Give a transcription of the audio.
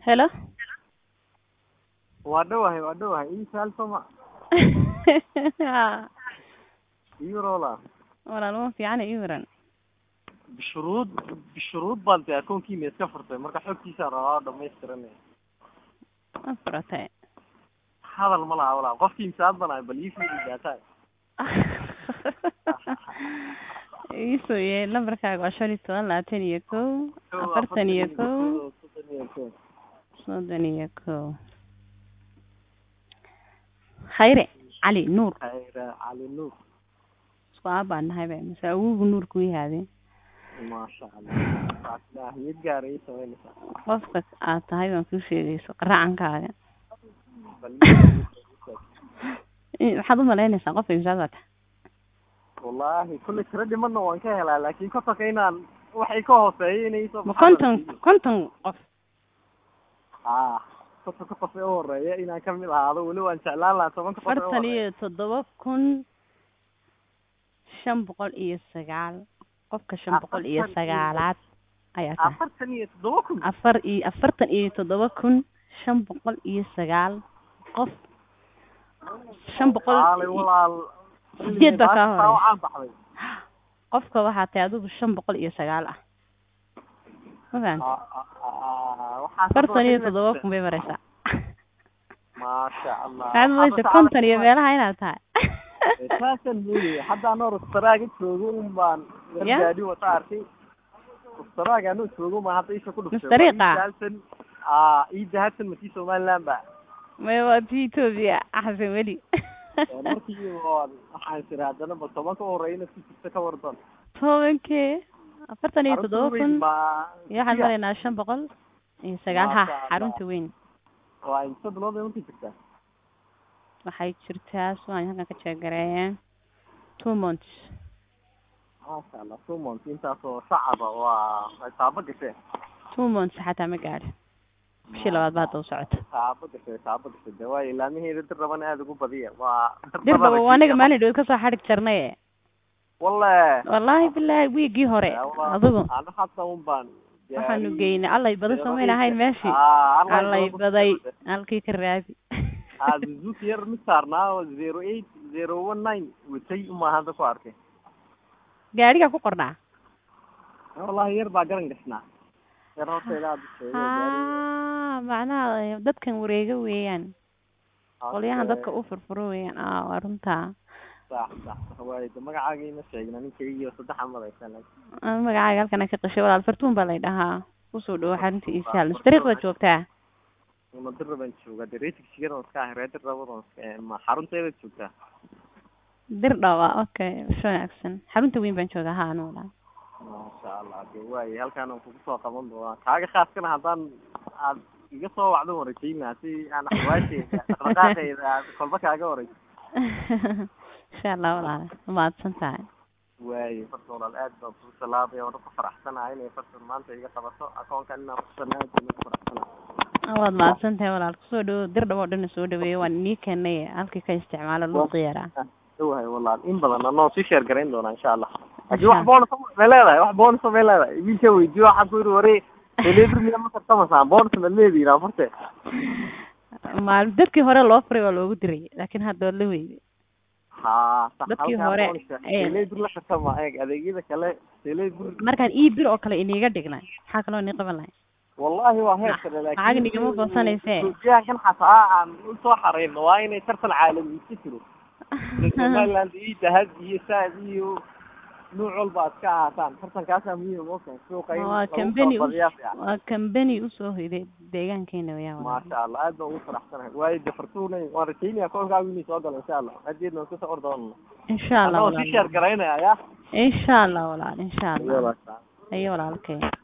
Hello. وادوها إيه سؤال سما يورولا والله في عنا يورن بشروط بالتي أكون كيمياء سفرته مركا حكي سارة هذا ما يسترني أفرتها هذا الملا ولا قفتي مساعدنا بليفي جاتا إيسوي نمبركaaga waa 15 21 41 خير علي نور خير علي نور صعبان nahay bay masaawigu nuurku yahay ما شاء الله لا يجاري سوينا qofka aad tahay waan ku sheegayso qaraacankaaga waxaad u malaynaysaa qof imsaad والله كل كردي منه وان كهلا لكن كنت كينان waxay ka hooseeyeen konton qof كنت في horeeya inaan kamid ahaado wali waan jeclaan lahaa 10 qof 47,509 qofka 509aad ayaa tahay 47,509 qof 500 walaal jidba ka hore qofka waxa tahay adigu 509 ah waxaan fartan iyo 7 kun bay maraysaa ma sha Allah hadda konton iyo meelaha inaad tahay taasan weey hadda aan rastaraga joogo baan gaadi wata arkay rastaraga aanu joogo ma hadda isha ku dhufay iidahatan mati Soomaaliland ba ma waa Ethiopia ahsan wali markii waxaan siraadana ba 10 ka horeeyna si ka wardan 10 47 kun iyo waxaan maraynaa 500 iyo 9 xarunta weyn waa inta bilood ay jirtaa waxay jirtaa soo halka ka jeegareeyeen 2 months ما شاء الله 2 months inta soo shacaba waa taaba gashay 2 months xataa ma gaar bishii labaad baad u socoto taaba gashay dawaay ilaamiheeda dirraban aad ugu badiya waa dirba aniga maalin dhow ka soo xarig jarnay wallahi billahi wiigi hore adigu ana hadda baan waxaanu geynay allay badan sameeynahay meeshii allay baday halkii ka raadi zuus yar misaarnaa 08019 witay uma hada ku arkay gaariga ku qornaa wallahi yar baa garan gashnaa yar horteeda macnaha dadkan wareega weeyaan qolyahan dadka u furfuro weeyaan waa runta صح way magacaaga ina sheegna ninkayga saddex amadaysan magacaaga halkan ka qashay walaal fartuun baa la dhahaa u soo dhaw xarinta isaal mustariiqda joogtaa ma dirban jooga direetig sigaran ka reedir rabadan ma xarunteeda joogtaa dir dhawa okay wanaagsan xarunta weyn baan joogaa haa anoo ma sha Allah way halkaan aan ku soo qaban doonaa kaaga khaaskana hadaan aad iga soo wacdo waraysiina si aan xawaashii dhaqaaqeeda kolba kaaga waray insha Allah walaal ma adsantahay way fartoon aad baan ku salaamay oo ku faraxsanahay inay fartoon maanta iga qabato akoonkan inaan ku sameeyo ku faraxsanahay waad ma adsantahay walaal soo dhaw dir dhawo dhan soo dhaweeyo waan nii keenay halkii ka isticmaalo loo qiyaara way walaal in badan anoo si share gareyn doona insha Allah hadii wax bonus ma leedahay wiilka weydiyo waxa ku waray delivery ma kartamasa bonus ma leedahay fartay maal dadkii hore loo furay waa loogu diray laakiin hadda la weeyay dadkii hore delivery la xirtama adeegyada kale delivery markaan bir oo kale iniga dhignay waxa kale oo ni qaban lahayn wallahi waa heer kale laakiin aaga nigama boosanayse kan xataa aan u soo xareeyno waa inay tartan caalami ku jiro Somaliland dahab iyo saad iyo nooc walba ka ahaataan tartankaas muhiim oo kan soo qayb waa company u soo hiday deegaankeena weeyaan ma sha Allah aad baan u faraxsanahay way defartuunay waan rajaynayaa koolka wiil soo galo insha Allah hadii noo soo ordoono insha Allah oo si share gareynaya insha Allah walaal insha Allah ayo walaalkay